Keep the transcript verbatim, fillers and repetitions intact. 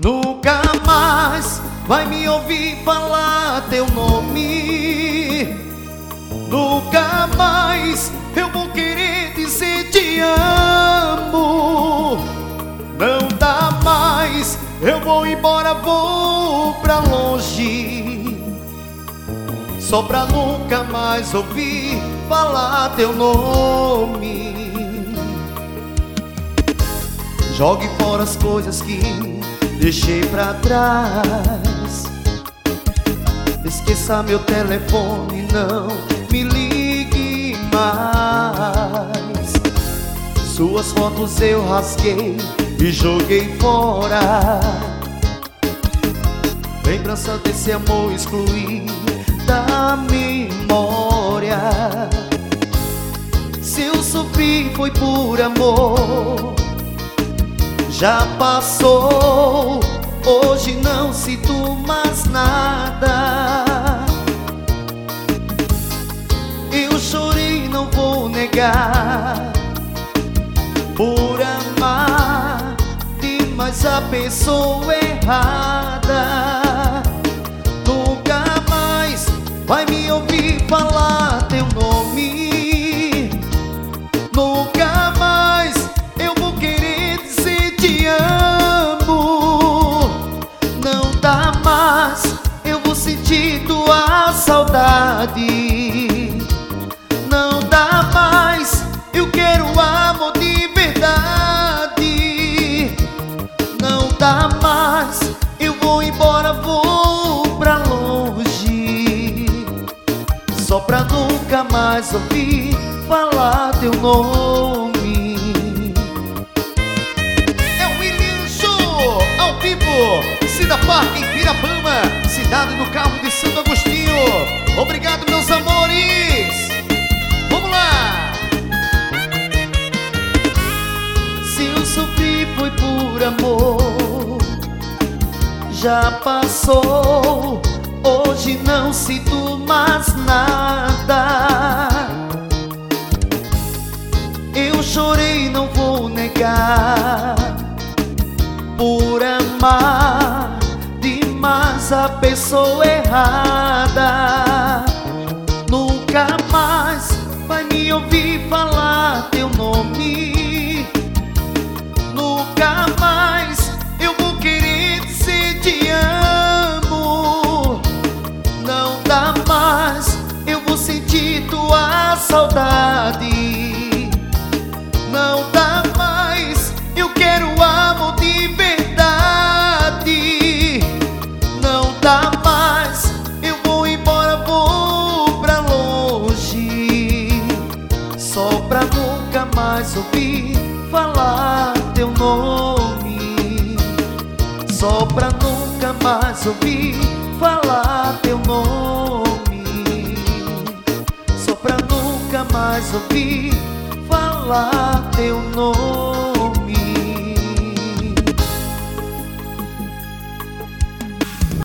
Nunca mais vai me ouvir falar teu nome. Nunca mais eu vou querer dizer te amo. Não dá mais, eu vou embora, vou pra longe, só pra nunca mais ouvir falar teu nome. Jogue fora as coisas que deixei pra trás. Esqueça meu telefone, não me ligue mais. Suas fotos eu rasguei e joguei fora. Lembrança desse amor excluí da memória. Se eu sofri foi por amor, já passou, hoje não sinto mais nada. Eu chorei, não vou negar, por amar demais a pessoa errada. Nunca mais vai me ouvir falar teu nome. Nunca mais eu vou querer dizer te amo. Não dá mais, eu vou sentir tua saudade. Não dá mais, eu quero amor de verdade. Não dá mais, eu vou embora, vou pra longe, só pra nunca mais ouvir falar teu nome. É o William Show, ao vivo, Cida Park em Pirapama, cidade do Carmo de Santo Agostinho. Obrigado, meus amores. Vamos lá. Se eu sofri foi por amor, já passou, hoje não sinto mais nada. Eu chorei, não vou negar, por amar demais a pessoa errada. Nunca mais vai me ouvir falar teu nome. Nunca mais eu vou querer dizer te amo. Não dá mais, eu vou sentir tua saudade. Não dá mais, eu quero amor de verdade. Não dá mais, eu vou embora, vou pra longe, só pra nunca mais ouvir falar teu nome. Só pra nunca mais ouvir falar teu nome. Só pra nunca mais ouvir falar teu nome.